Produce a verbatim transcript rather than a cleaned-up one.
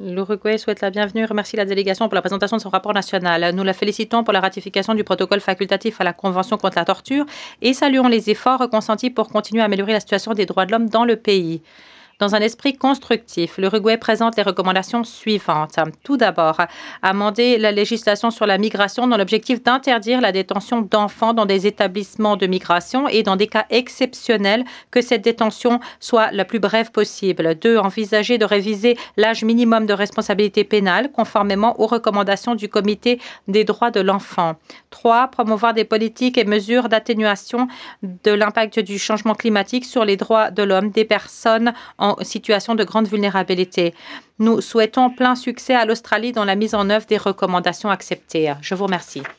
L'Uruguay souhaite la bienvenue et remercie la délégation pour la présentation de son rapport national. Nous la félicitons pour la ratification du protocole facultatif à la Convention contre la torture et saluons les efforts consentis pour continuer à améliorer la situation des droits de l'homme dans le pays. Dans un esprit constructif, l'Uruguay présente les recommandations suivantes. Tout d'abord, amender la législation sur la migration dans l'objectif d'interdire la détention d'enfants dans des établissements de migration et dans des cas exceptionnels que cette détention soit la plus brève possible. Deux, envisager de réviser l'âge minimum de responsabilité pénale conformément aux recommandations du Comité des droits de l'enfant. Trois, promouvoir des politiques et mesures d'atténuation de l'impact du changement climatique sur les droits de l'homme des personnes en situation de grande vulnérabilité. Nous souhaitons plein succès à l'Australie dans la mise en œuvre des recommandations acceptées. Je vous remercie.